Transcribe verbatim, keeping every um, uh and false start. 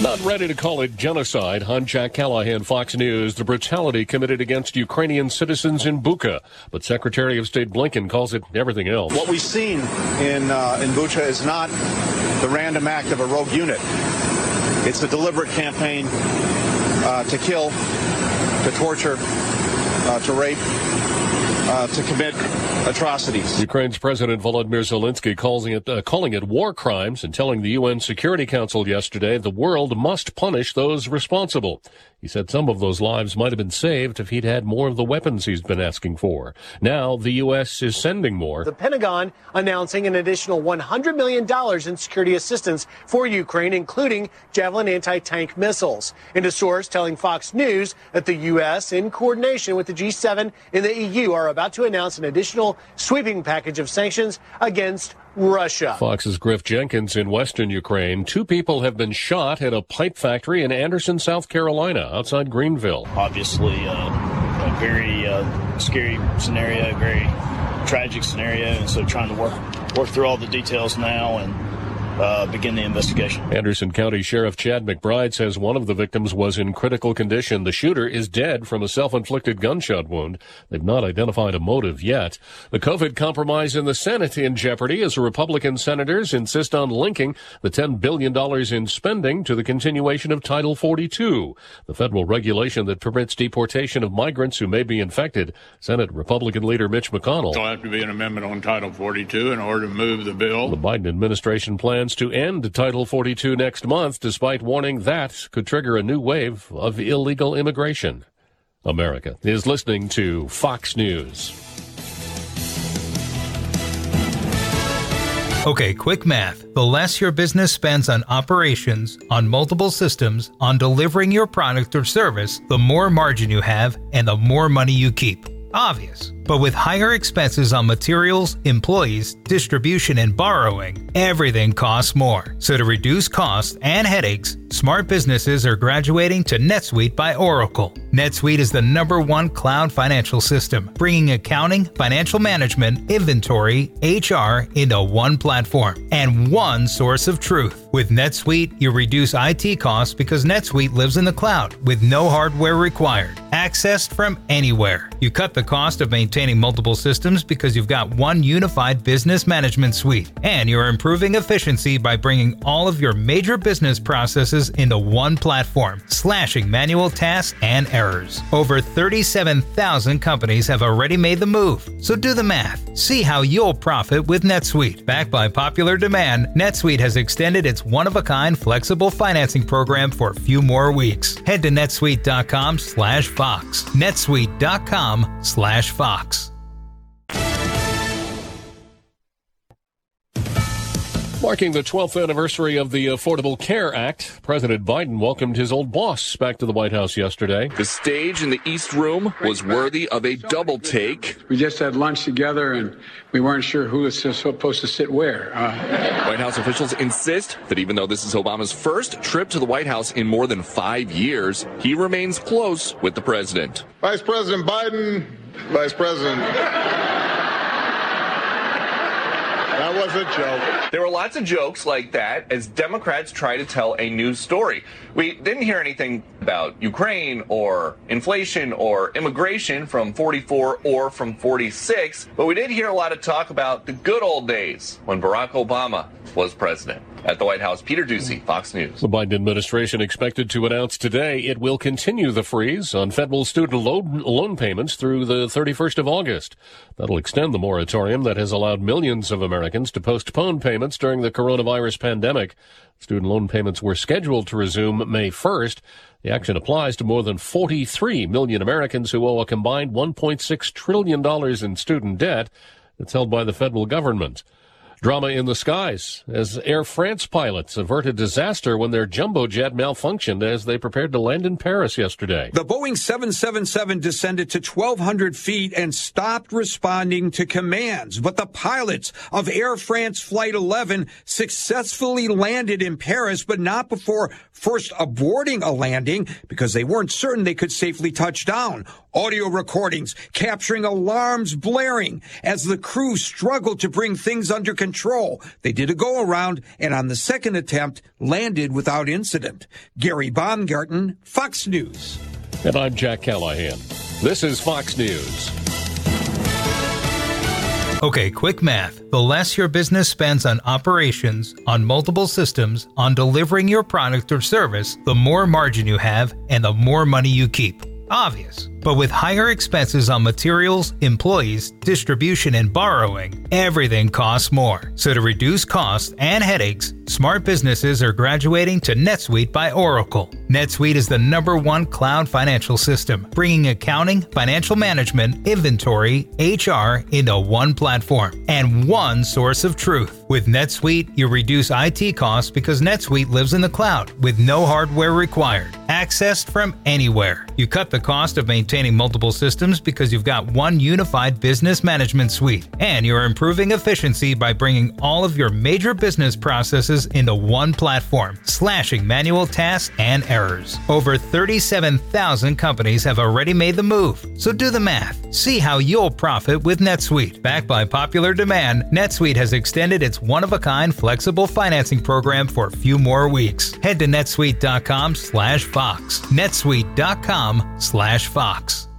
Not ready to call it genocide. I'm Jack Callahan, Fox News. The brutality committed against Ukrainian citizens in Bucha. But Secretary of State Blinken calls it everything else. What we've seen in, uh, in Bucha is not the random act of a rogue unit. It's a deliberate campaign uh, to kill, to torture, uh, to rape, uh, to commit atrocities. Ukraine's President Volodymyr Zelensky calling it, uh, calling it war crimes and telling the U N Security Council yesterday the world must punish those responsible. He said some of those lives might have been saved if he'd had more of the weapons he's been asking for. Now the U S is sending more. The Pentagon announcing an additional one hundred million dollars in security assistance for Ukraine, including Javelin anti-tank missiles. And a source telling Fox News that the U S, in coordination with the G seven and the E U, are about to announce an additional sweeping package of sanctions against Russia. Fox's Griff Jenkins in western Ukraine. Two people have been shot at a pipe factory in Anderson, South Carolina, outside Greenville. Obviously, uh, a very uh, scary scenario, very tragic scenario, and so trying to work work through all the details now and Uh, begin the investigation. Anderson County Sheriff Chad McBride says one of the victims was in critical condition. The shooter is dead from a self-inflicted gunshot wound. They've not identified a motive yet. The COVID compromise in the Senate in jeopardy as Republican senators insist on linking the ten billion dollars in spending to the continuation of Title forty-two, the federal regulation that permits deportation of migrants who may be infected. Senate Republican leader Mitch McConnell. There'll have to be an amendment on Title forty-two in order to move the bill. The Biden administration plans to end Title forty-two next month, despite warning that could trigger a new wave of illegal immigration. America is listening to Fox News. Okay, quick math. The less your business spends on operations, on multiple systems, on delivering your product or service, the more margin you have and the more money you keep. Obvious. But with higher expenses on materials, employees, distribution, and borrowing, everything costs more. So to reduce costs and headaches, smart businesses are graduating to NetSuite by Oracle. NetSuite is the number one cloud financial system, bringing accounting, financial management, inventory, H R into one platform and one source of truth. With NetSuite, you reduce I T costs because NetSuite lives in the cloud with no hardware required, accessed from anywhere. You cut the cost of maintaining multiple systems because you've got one unified business management suite, and you're improving efficiency by bringing all of your major business processes into one platform, slashing manual tasks and errors. Over thirty-seven thousand companies have already made the move, so do the math. See how you'll profit with NetSuite. Backed by popular demand, NetSuite has extended its one-of-a-kind flexible financing program for a few more weeks. Head to netsuite.com slash Fox. netsuite.com slash Fox. Marking the twelfth anniversary of the Affordable Care Act, President Biden welcomed his old boss back to the White House yesterday. The stage in the East Room was worthy of a double take. We just had lunch together, and we weren't sure who was supposed to sit where. Uh, White House officials insist that even though this is Obama's first trip to the White House in more than five years, he remains close with the president. Vice President Biden, Vice President... That was a joke. There were lots of jokes like that as Democrats try to tell a news story. We didn't hear anything about Ukraine or inflation or immigration from forty-four or from forty-six, but we did hear a lot of talk about the good old days when Barack Obama was president. At the White House, Peter Doocy, Fox News. The Biden administration expected to announce today it will continue the freeze on federal student loan, loan payments through the thirty-first of August. That'll extend the moratorium that has allowed millions of Americans to postpone payments during the coronavirus pandemic. Student loan payments were scheduled to resume May first. The action applies to more than forty-three million Americans who owe a combined one point six trillion dollars in student debt that's held by the federal government. Drama in the skies as Air France pilots averted disaster when their jumbo jet malfunctioned as they prepared to land in Paris yesterday. The Boeing seven seventy-seven descended to twelve hundred feet and stopped responding to commands. But the pilots of Air France Flight eleven successfully landed in Paris, but not before first aborting a landing because they weren't certain they could safely touch down. Audio recordings capturing alarms blaring as the crew struggled to bring things under control control. They did a go-around, and on the second attempt, landed without incident. Gary Baumgarten, Fox News. And I'm Jack Callahan. This is Fox News. Okay, quick math. The less your business spends on operations, on multiple systems, on delivering your product or service, the more margin you have and the more money you keep. Obvious. But with higher expenses on materials, employees, distribution, and borrowing, everything costs more. So to reduce costs and headaches, smart businesses are graduating to NetSuite by Oracle. NetSuite is the number one cloud financial system, bringing accounting, financial management, inventory, H R into one platform and one source of truth. With NetSuite, you reduce I T costs because NetSuite lives in the cloud with no hardware required, accessed from anywhere. You cut the cost of maintaining multiple systems because you've got one unified business management suite, and you're improving efficiency by bringing all of your major business processes into one platform, slashing manual tasks and errors. Over thirty-seven thousand companies have already made the move, so do the math. See how you'll profit with NetSuite. Backed by popular demand, NetSuite has extended its one-of-a-kind flexible financing program for a few more weeks. Head to netsuite dot com slash Fox. netsuite dot com slash Fox.